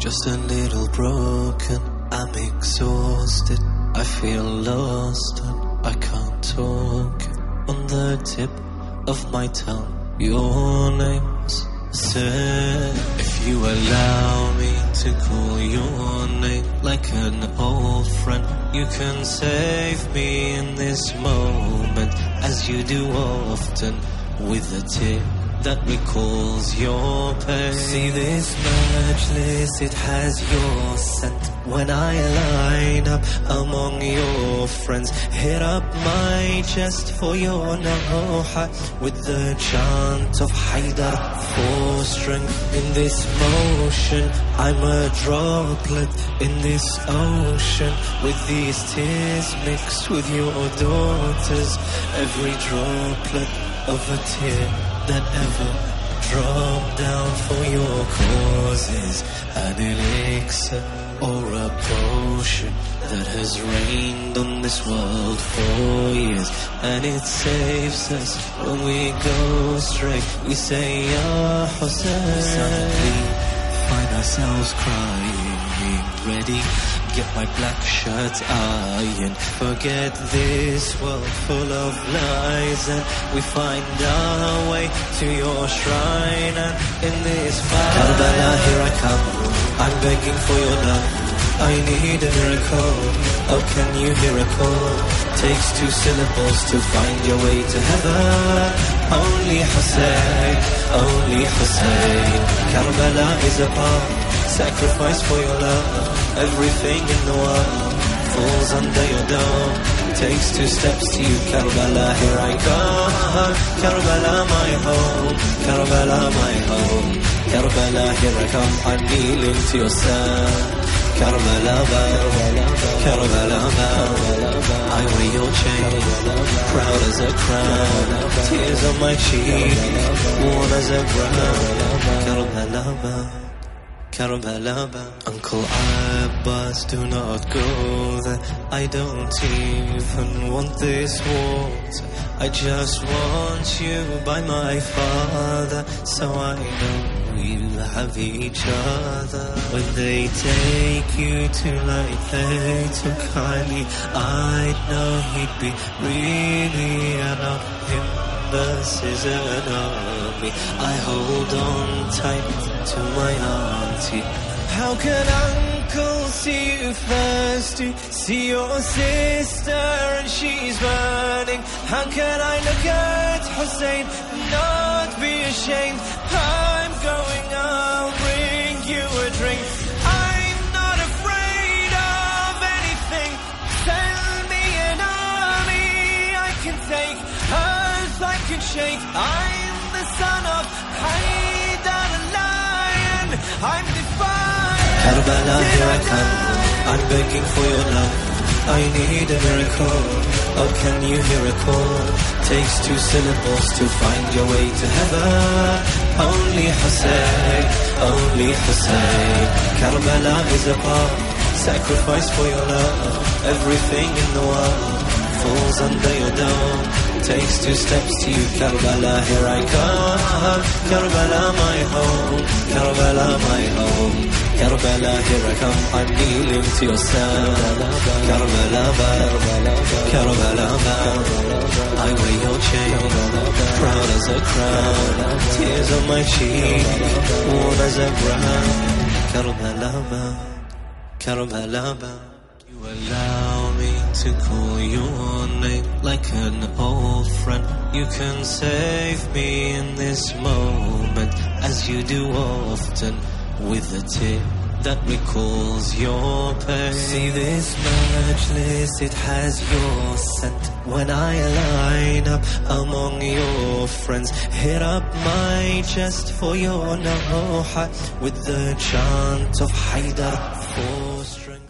just a little broken. I'm exhausted, I feel lost and I can't talk. On the tip of my tongue, your name's said. If you allow me to call your name like an old friend, you can save me in this moment, as you do often, with a tip that recalls your pain. See this majlis, it has your scent. When I line up among your friends, hit up my chest for your naha, with the chant of Haidar for strength. In this motion, I'm a droplet in this ocean, with these tears mixed with your daughters. Every droplet of a tear that ever dropped down for your causes, an elixir or a potion that has reigned on this world for years, and it saves us when we go astray. We say, Ya Hussein. Suddenly find ourselves crying, ready, get my black shirt ironed. Forget this world full of lies, and we find our way to your shrine. And in this fire, Karbala, here I come, I'm begging for your love, I need a miracle. Oh, can you hear a call? Takes 2 syllables to find your way to heaven. Only Hussein, only Hussein. Karbala is a path, sacrifice for your love. Everything in the world falls under your dome. Takes 2 steps to you, Karbala, here I come. Karbala, my home, Karbala, my home. Karbala, here I come, I'm kneeling to your son. Karbala, Karbala, I wear your chain, proud as a crown. Tears on my cheek, worn as a brown. Karbala, Karbala, Uncle Abbas, do not go there. I don't even want this water, I just want you by my father, so I know we'll have each other. When they take you to like they took Ali, I'd know he'd be really out of him versus an army. I hold on tight to my auntie. How can Uncle see you thirsty, see your sister and she's burning? How can I look at Hussein and not be ashamed? I'm going, I'll bring you a drink. I'm not afraid of anything. Send me an army I can take, earth I can shake. I'm the son of Haidar, a lion, I'm defiant. Karbala, here I come, I'm begging for your love, I need a miracle. Oh, can you hear a call? Takes 2 syllables to find your way to heaven. Only Hussein, only Hussein. Karbala is a path, sacrifice for your love. Everything in the world falls under your dome. Takes 2 steps to you, Karbala, here I come. Karbala, my home, Karbala, my home. Karbala, here I come, I'm kneeling to your son. Karbala, Karbala, I wear your chain, proud as a crown. Tears on my cheek, worn as a brown. Karbala, Karbala, you allow me to call your name like an old friend. You can save me in this moment, as you do often, with a tip that recalls your pain. See this majlis, it has your scent. When I line up among your friends, hit up my chest for your naha, with the chant of Haidar for strength.